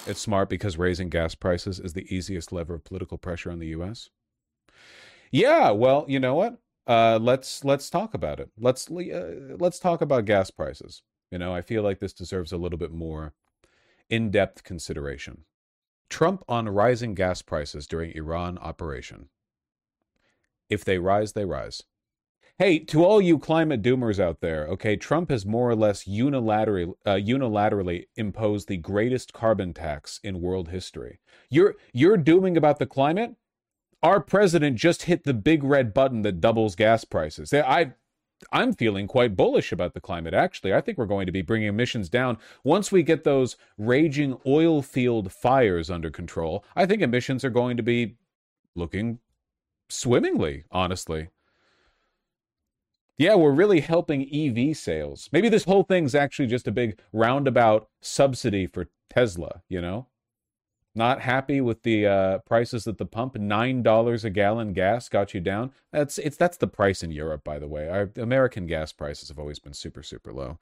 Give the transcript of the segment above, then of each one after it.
It's smart because raising gas prices is the easiest lever of political pressure on the U.S. Yeah, well, you know what? Let's talk about it. Let's talk about gas prices. I feel like this deserves a little bit more in-depth consideration. Trump on rising gas prices during Iran operation. If they rise, they rise. Hey, to all you climate doomers out there, okay, Trump has more or less unilaterally imposed the greatest carbon tax in world history. You're dooming about the climate? Our president just hit the big red button that doubles gas prices. I'm feeling quite bullish about the climate, actually. I think we're going to be bringing emissions down. Once we get those raging oil field fires under control, I think emissions are going to be looking swimmingly, honestly. Yeah, we're really helping EV sales. Maybe this whole thing's actually just a big roundabout subsidy for Tesla, Not happy with the prices at the pump? $9 a gallon gas got you down. That's the price in Europe, by the way. Our American gas prices have always been super, super low.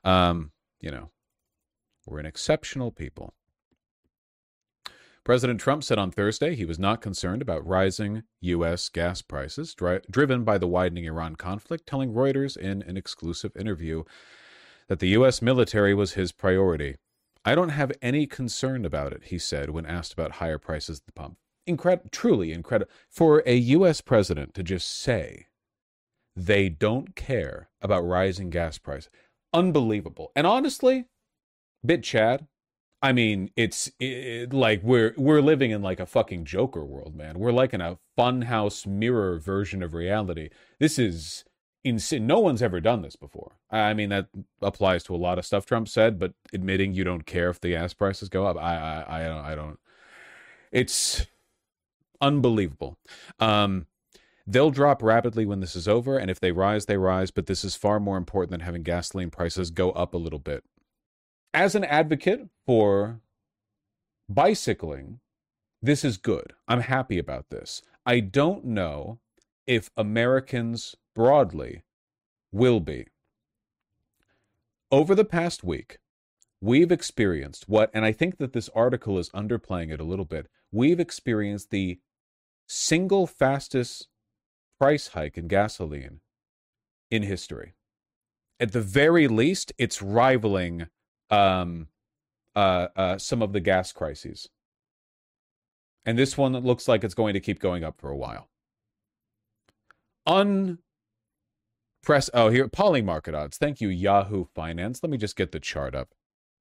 We're an exceptional people. President Trump said on Thursday he was not concerned about rising U.S. gas prices, driven by the widening Iran conflict, telling Reuters in an exclusive interview that the U.S. military was his priority. I don't have any concern about it, he said when asked about higher prices at the pump. Truly incredible. For a U.S. president to just say they don't care about rising gas prices. Unbelievable. And honestly, bit Chad. I mean, it's like we're living in like a fucking Joker world, man. We're like in a funhouse mirror version of reality. This is insane. No one's ever done this before. I mean, that applies to a lot of stuff Trump said, but admitting you don't care if the gas prices go up, I don't. It's unbelievable. They'll drop rapidly when this is over, and if they rise, they rise. But this is far more important than having gasoline prices go up a little bit. As an advocate for bicycling, this is good. I'm happy about this. I don't know if Americans broadly will be. Over the past week, we've experienced and I think that this article is underplaying it a little bit, we've experienced the single fastest price hike in gasoline in history. At the very least, it's rivaling some of the gas crises. And this one looks like it's going to keep going up for a while. Here, Polymarket odds. Thank you, Yahoo Finance. Let me just get the chart up.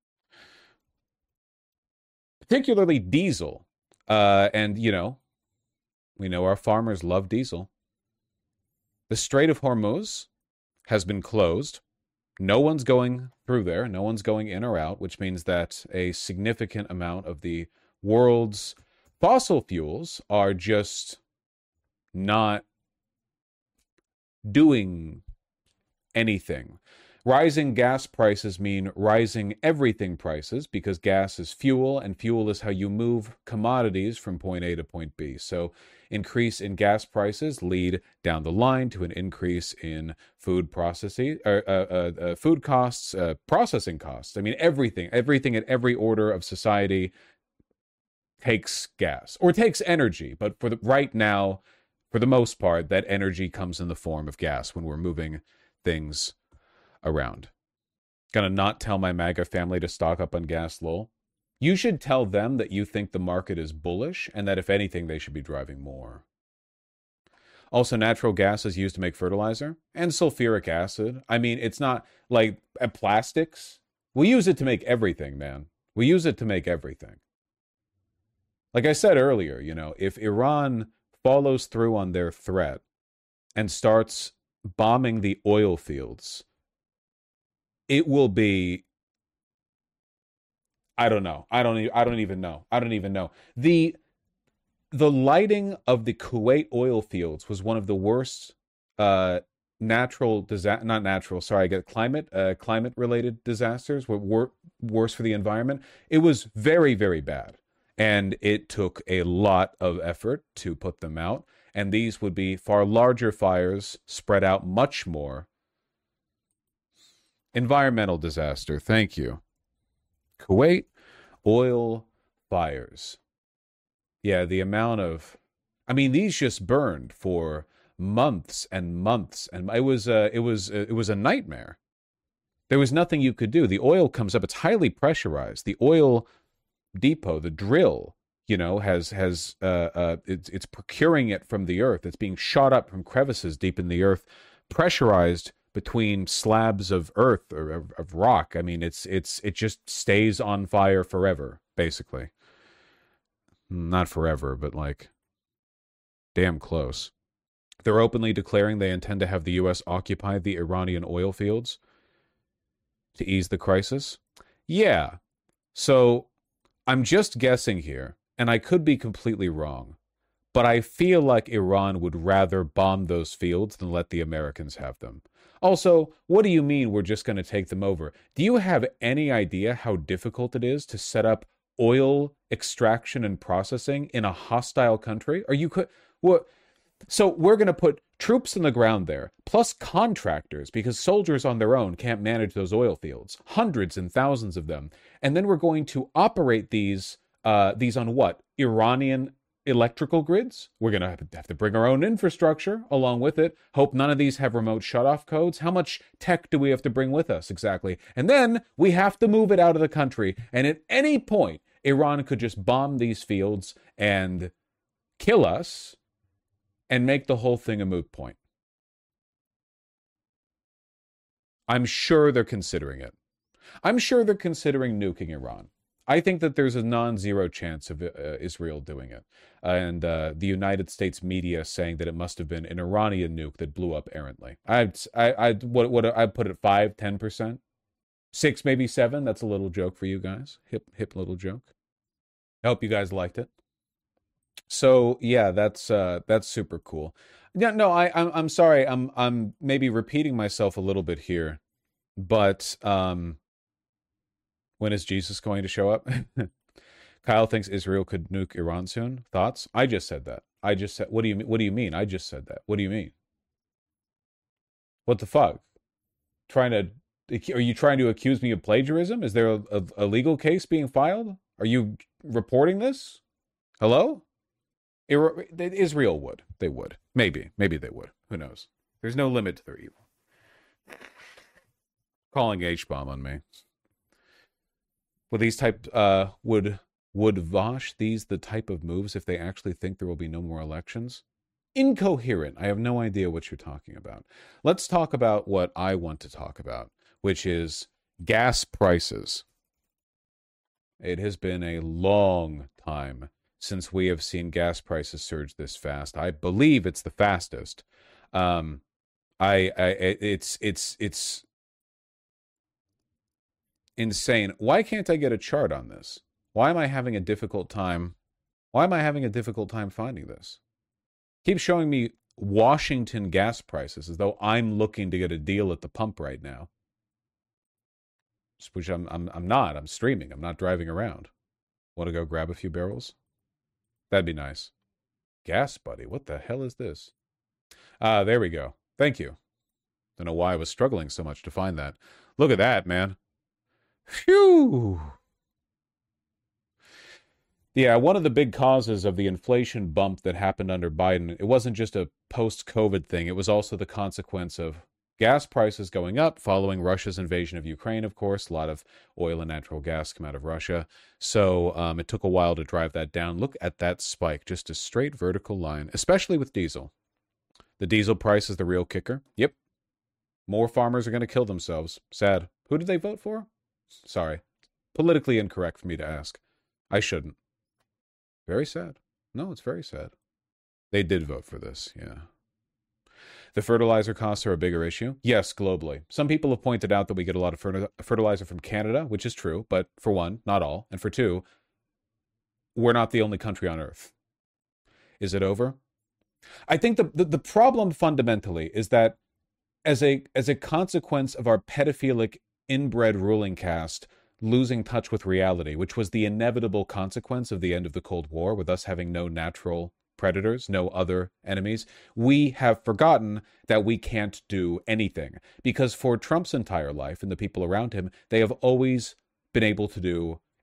Particularly diesel. And, we know our farmers love diesel. The Strait of Hormuz has been closed. No one's going through there. No one's going in or out, which means that a significant amount of the world's fossil fuels are just not doing anything. Rising gas prices mean rising everything prices because gas is fuel, and fuel is how you move commodities from point A to point B. So increase in gas prices lead down the line to an increase in food processing, food costs, processing costs. I mean, everything at every order of society takes gas or takes energy. But right now, for the most part, that energy comes in the form of gas when we're moving things around. Gonna not tell my MAGA family to stock up on gas, lol. You should tell them that you think the market is bullish and that if anything, they should be driving more. Also, natural gas is used to make fertilizer and sulfuric acid. I mean, it's not like plastics. We use it to make everything, man. We use it to make everything. Like I said earlier, if Iran follows through on their threat and starts bombing the oil fields, it will be, I don't know. I don't even know. The lighting of the Kuwait oil fields was one of the worst climate related disasters, were worse for the environment. It was very, very bad. And it took a lot of effort to put them out. And these would be far larger fires spread out much more. Environmental disaster. Thank you. Kuwait oil fires. Yeah, the amount of, I mean, these just burned for months and months, and it was a nightmare. There was nothing you could do. The oil comes up; it's highly pressurized. The oil depot, the drill, it's procuring it from the earth. It's being shot up from crevices deep in the earth, pressurized between slabs of earth or of rock. I mean, it just stays on fire forever, basically. Not forever, but like damn close. They're openly declaring they intend to have the U.S. occupy the Iranian oil fields to ease the crisis. Yeah. So I'm just guessing here, and I could be completely wrong, but I feel like Iran would rather bomb those fields than let the Americans have them. Also, what do you mean we're just going to take them over? Do you have any idea how difficult it is to set up oil extraction and processing in a hostile country? What? So we're going to put troops on the ground there, plus contractors, because soldiers on their own can't manage those oil fields, hundreds and thousands of them. And then we're going to operate these on what? Iranian electrical grids? We're going to have to bring our own infrastructure along with it. Hope none of these have remote shutoff codes. How much tech do we have to bring with us exactly? And then we have to move it out of the country. And at any point, Iran could just bomb these fields and kill us and make the whole thing a moot point. I'm sure they're considering it. I'm sure they're considering nuking Iran. I think that there's a non-zero chance of Israel doing it. And the United States media saying that it must have been an Iranian nuke that blew up errantly. I'd put it 5-10%. 6, maybe 7. That's a little joke for you guys. Hip little joke. I hope you guys liked it. So yeah, that's super cool. Yeah, no, I'm sorry. I'm maybe repeating myself a little bit here, but when is Jesus going to show up? Kyle thinks Israel could nuke Iran soon. Thoughts? I just said that. I just said. What do you mean? What do you mean? I just said that. What do you mean? What the fuck? Are you trying to accuse me of plagiarism? Is there a legal case being filed? Are you reporting this? Hello? Israel would. They would. Maybe they would. Who knows? There's no limit to their evil. Calling H-bomb on me. Would Vosh these the type of moves if they actually think there will be no more elections? Incoherent. I have no idea what you're talking about. Let's talk about what I want to talk about, which is gas prices. It has been a long time since we have seen gas prices surge this fast. I believe it's the fastest. It's insane. Why can't I get a chart on this? Why am I having a difficult time? Why am I having a difficult time finding this? Keep showing me Washington gas prices as though I'm looking to get a deal at the pump right now. Which I'm not. I'm streaming. I'm not driving around. Want to go grab a few barrels? That'd be nice. Gas Buddy. What the hell is this? There we go. Thank you. Don't know why I was struggling so much to find that. Look at that, man. Phew. Yeah, one of the big causes of the inflation bump that happened under Biden, it wasn't just a post-COVID thing. It was also the consequence of gas prices going up following Russia's invasion of Ukraine, of course. A lot of oil and natural gas come out of Russia. So it took a while to drive that down. Look at that spike, just a straight vertical line, especially with diesel. The diesel price is the real kicker. Yep. More farmers are going to kill themselves. Sad. Who did they vote for? Sorry. Politically incorrect for me to ask. I shouldn't. Very sad. No, it's very sad. They did vote for this, yeah. The fertilizer costs are a bigger issue. Yes, globally. Some people have pointed out that we get a lot of fertilizer from Canada, which is true, but for one, not all. And for two, we're not the only country on Earth. Is it over? I think the problem fundamentally is that as a consequence of our pedophilic inbred ruling caste losing touch with reality, which was the inevitable consequence of the end of the Cold War, with us having no natural predators, no other enemies, we have forgotten that we can't do anything. Because for Trump's entire life and the people around him, they have always been able to do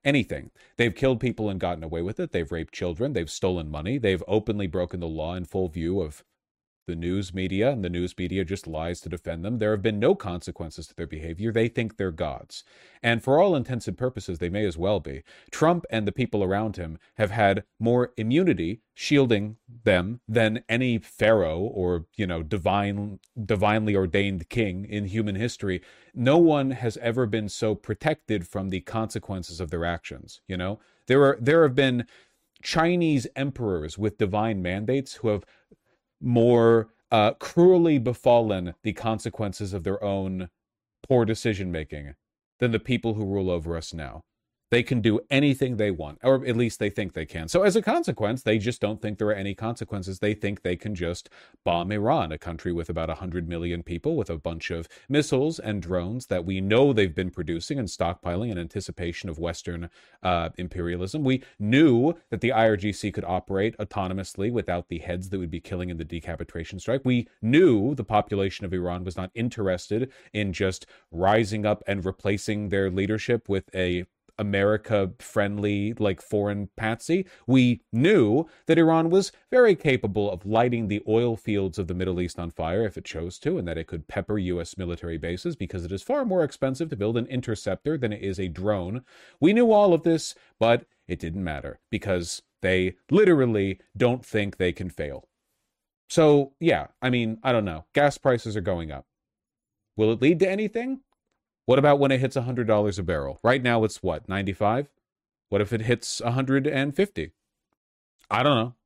anything. They've killed people and gotten away with it. They've raped children. They've stolen money. They've openly broken the law in full view of the news media, and the news media just lies to defend them. There have been no consequences to their behavior. They think they're gods. And for all intents and purposes, they may as well be. Trump and the people around him have had more immunity shielding them than any pharaoh or, divinely ordained king in human history. No one has ever been so protected from the consequences of their actions. There have been Chinese emperors with divine mandates who have more cruelly befallen the consequences of their own poor decision making than the people who rule over us now. They can do anything they want, or at least they think they can. So as a consequence, they just don't think there are any consequences. They think they can just bomb Iran, a country with about 100 million people, with a bunch of missiles and drones that we know they've been producing and stockpiling in anticipation of Western imperialism. We knew that the IRGC could operate autonomously without the heads that would be killing in the decapitation strike. We knew the population of Iran was not interested in just rising up and replacing their leadership with a America-friendly, foreign patsy. We knew that Iran was very capable of lighting the oil fields of the Middle East on fire if it chose to, and that it could pepper U.S. military bases because it is far more expensive to build an interceptor than it is a drone. We knew all of this, but it didn't matter because they literally don't think they can fail. So, yeah, I don't know. Gas prices are going up. Will it lead to anything? What about when it hits $100 a barrel? Right now it's what, 95? What if it hits 150? I don't know.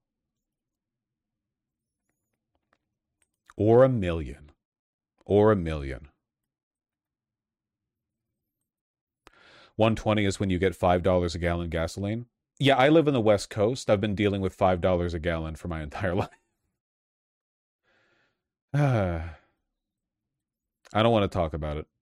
Or a million. Or a million. 120 is when you get $5 a gallon gasoline. Yeah, I live in the West Coast. I've been dealing with $5 a gallon for my entire life. I don't want to talk about it.